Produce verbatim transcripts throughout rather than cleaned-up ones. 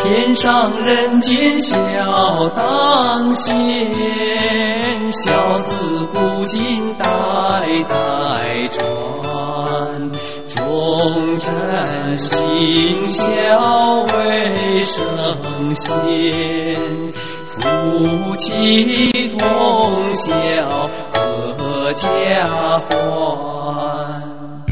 天上人间小当先，孝子古今代代传，忠贞信孝为圣贤，夫妻同孝合家欢。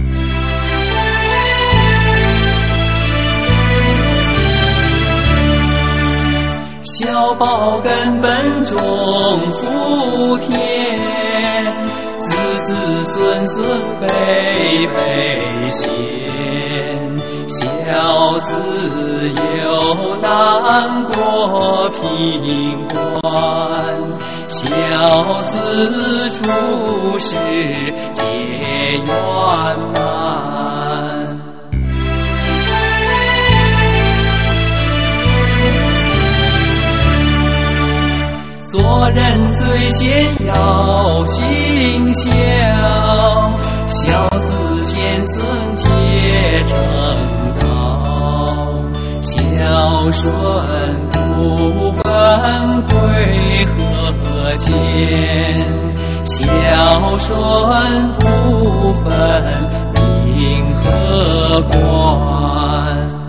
孝报根本种福田，子子孙孙辈辈贤，孝子有难过平关，孝子出世皆圆满。做人最先要行孝，孝子贤孙皆成道，孝顺不分贵和贱，孝顺不分名和官。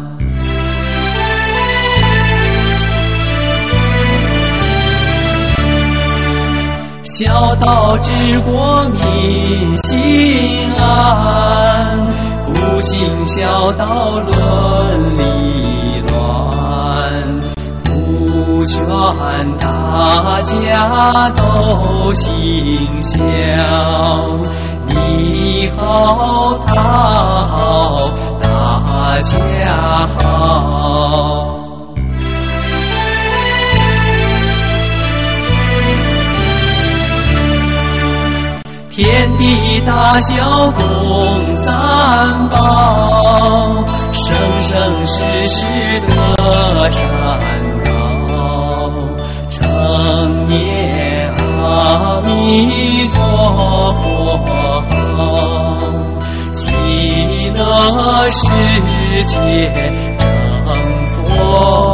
孝道治国民心安，不行孝道伦理乱，不劝大家都行孝，你好他好大家好。天地大孝共三宝，生生世世得善道，成年阿弥陀佛，极乐世界成佛。